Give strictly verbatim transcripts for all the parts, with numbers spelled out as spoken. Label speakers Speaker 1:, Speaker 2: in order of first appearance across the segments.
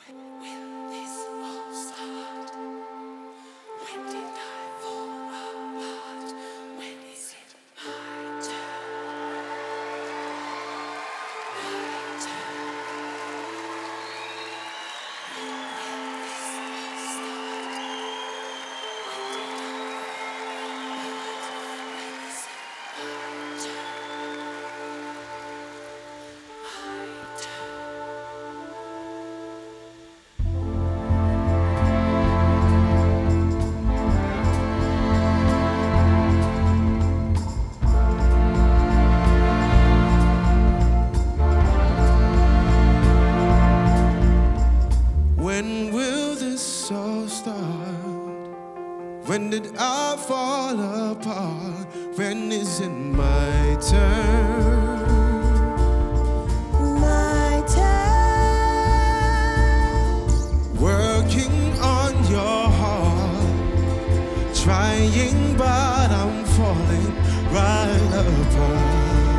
Speaker 1: Will this all start? When did I fall apart? When is it my turn? My turn. Will this all start? When did I fall apart? When is it my turn? My turn.
Speaker 2: When will this all start? When did I fall apart? When is it my turn?
Speaker 3: My turn.
Speaker 2: Working on your heart, trying but I'm falling right apart.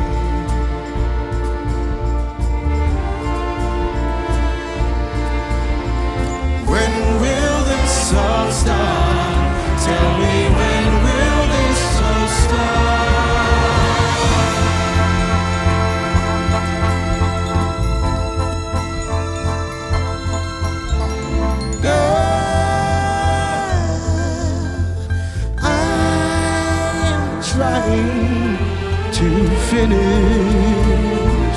Speaker 2: When will this all start? Tell me, when will this all start? Girl, I'm trying to finish.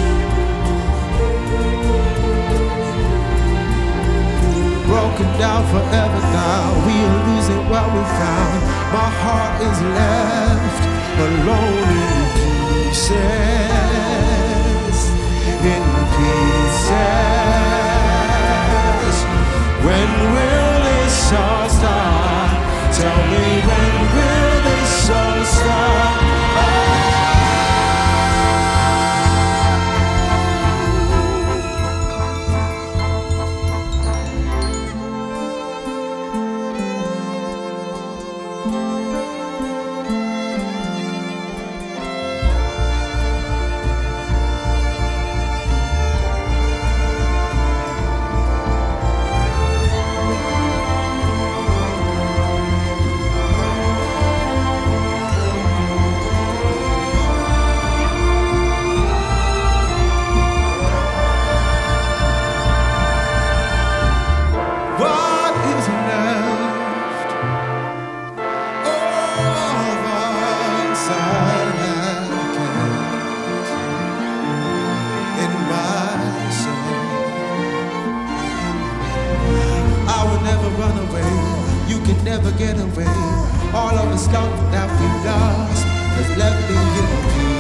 Speaker 2: Broken down forever now, we are losing what we found. My heart is left alone in pieces, in pieces. When will this all start? Tell me, when will this all start? What is left of us I kept in myself? I will never run away, you can never get away. All of the stuff that we lost has left me in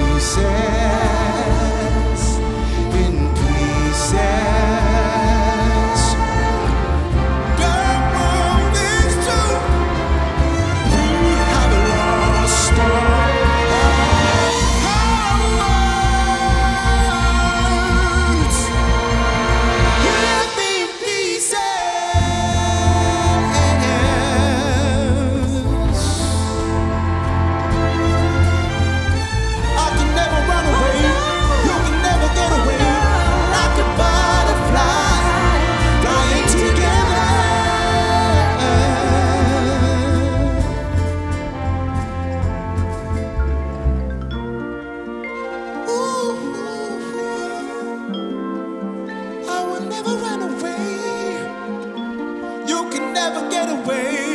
Speaker 2: pieces, in pieces. Don't want this to we have lost our hearts. Left me in pieces. I can never run away. You can never get away. Like a butterfly flying together. Ooh, I will never run away. You can never get away.